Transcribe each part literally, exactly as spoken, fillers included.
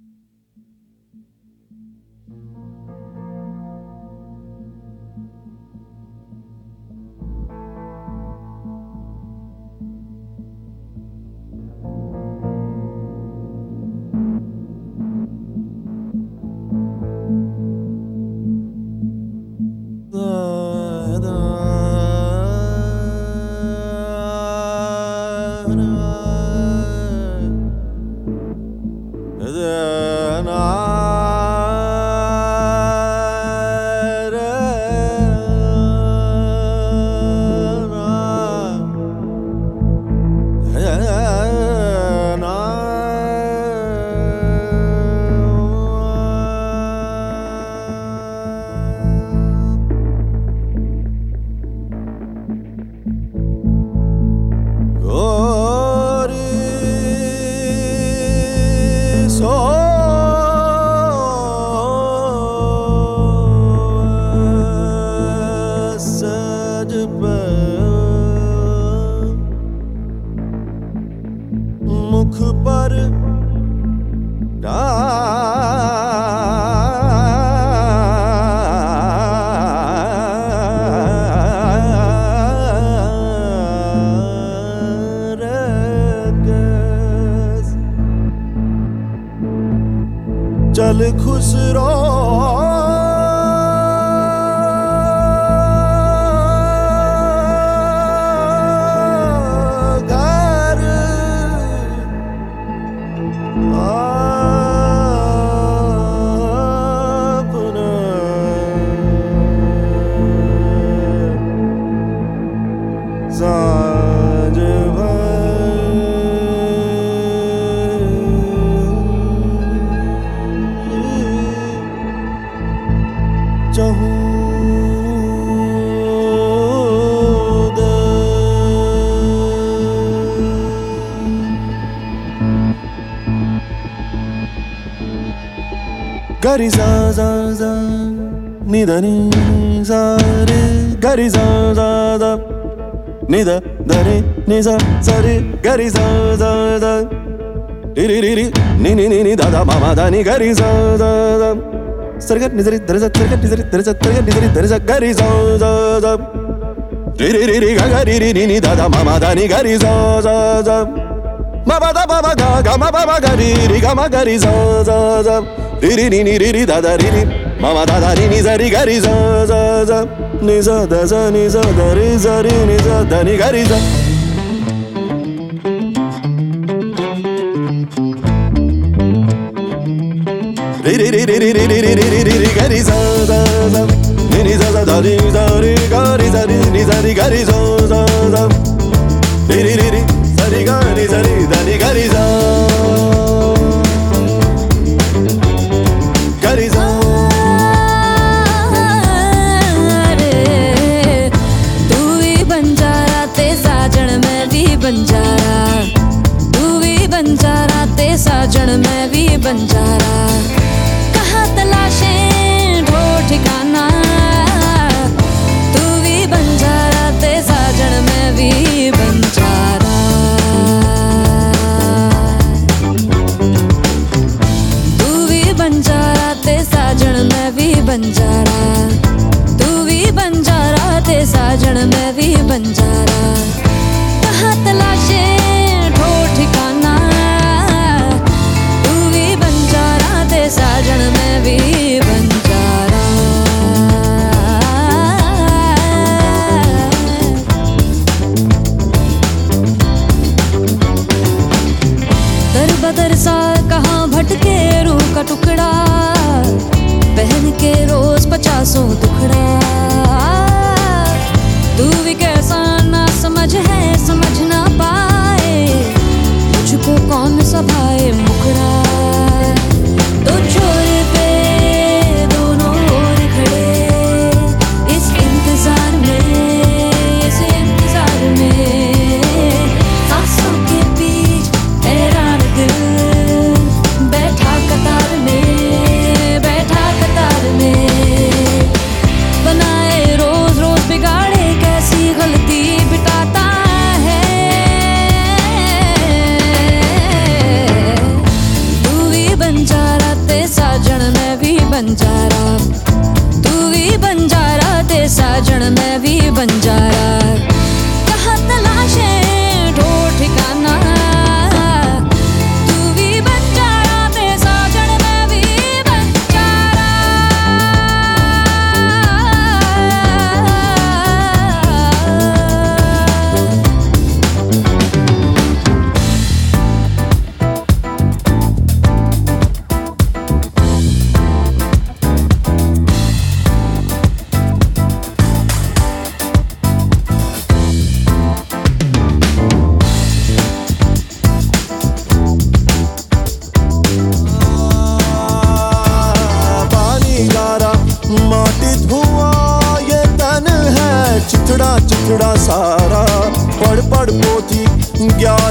मुख पर चल खुसरो साँझ चाहूं गरी सा सा सा नि ध नि सा रे गरी सा सा सा नि ध ध रे नि सा सा रे गरी सा सा सा रि रि रि रि नि नि नि नि ध ध म म ध नि गरी सा सा सा सरगट नि ध रि ध रि सा सरगट नि ध रि ध रि सा सरगट नि ध रि ध रि सा गरी सा सा सा रि रि रि रि ग ग रि रि नि नि ध ध म म ध नि गरी सा सा सा म प ध प प ग ग म प प ग रि रि ग म ग रि सा सा सा रि रि नि नि रि रि ध ध रि रि म म ध ध रि नि सा रि ग रि सा सा सा नि सा ध सा नि सा ध रि सा रि नि सा ध नि ग रि सा रि रि रि रि रि रि रि रि रि रि रि ग रि सा सा सा नि नि सा सा ध रि सा रि ग रि सा रि नि सा रि ग रि सा सा सा रि रि रि रि सा रि ग रि सा रि ध नि ग रि सा ग रि सा बंजारा तू भी बंजारा ते साजन मैं भी बंजारा कहाँ तलाशे ढो ठिकाना तू भी बंजारा ते साजन मैं भी बंजारा तू भी बंजारा ते साजन मैं भी बंजारा तू भी बंजारा ते साजन मैं भी बंजारा तलाशे ढो ठिकाना तू भी बंजारा ते साजन मैं भी बंजारा दर बदर सा कहाँ भटके रूह का टुकड़ा पहन के रोज पचासों दुखड़ा तू भी कैसा ना समझ है समझ ना पाए मुझको कौन सभाए मुखड़ा तो छोर पे दोनों ओर खड़े इस इंतजार में इस इंतजार में सांसों के बीच हैरान दिल बैठा कतार में बैठा कतार में बनाए रोज रोज बिगाड़े कैसी गलती बिटाता है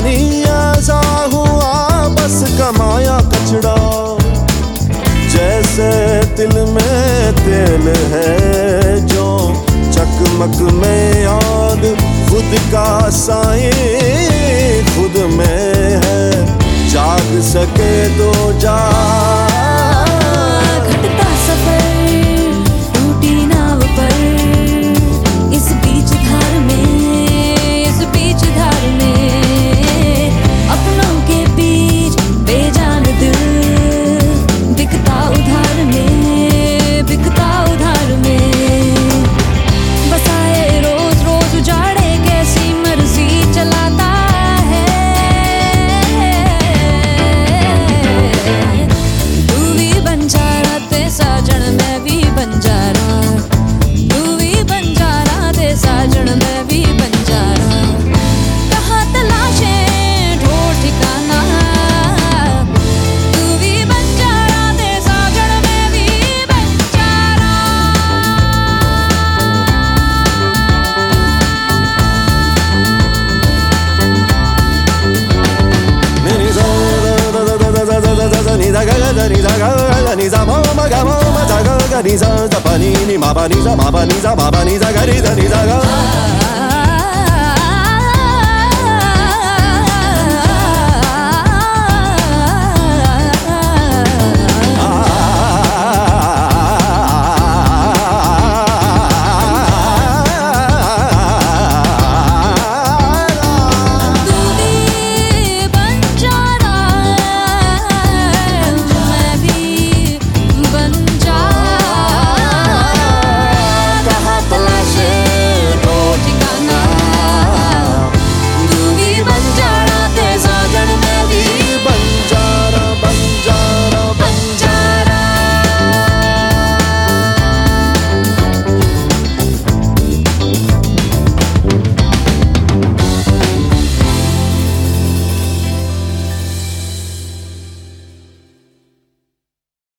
कहानी ऐसा हुआ बस कमाया कचड़ा, जैसे दिल में तेल है जो चकमक में आग, खुद का साए खुद में है, जाग सके तो जाग। घटता सफर टूटी नाव पर, इस बीच धार में, इस बीच धार में, अपनों के बीच बेजान दिल, बिकता उधार में, बिकता उधार में। बसाए रोज रोज उजाड़े कैसी मर्जी चलाता है, तू भी बंजारा ते साजन मैं भी बंजारा, तू भी बंजारा ते साजन मैं भी बंजारा। कहाँ तलाशे ढूंढ ठिकाना, तू भी बंजारा ते साजन मैं भी Banjara. Ni za da da da da da da da da ni da ga ga da ni da ga ga ni za ma ma ga ma ma za ga ga ni za da pa ni ni ma pa ni za ma pa ni za ma pa ni za ga ni da ni za ga.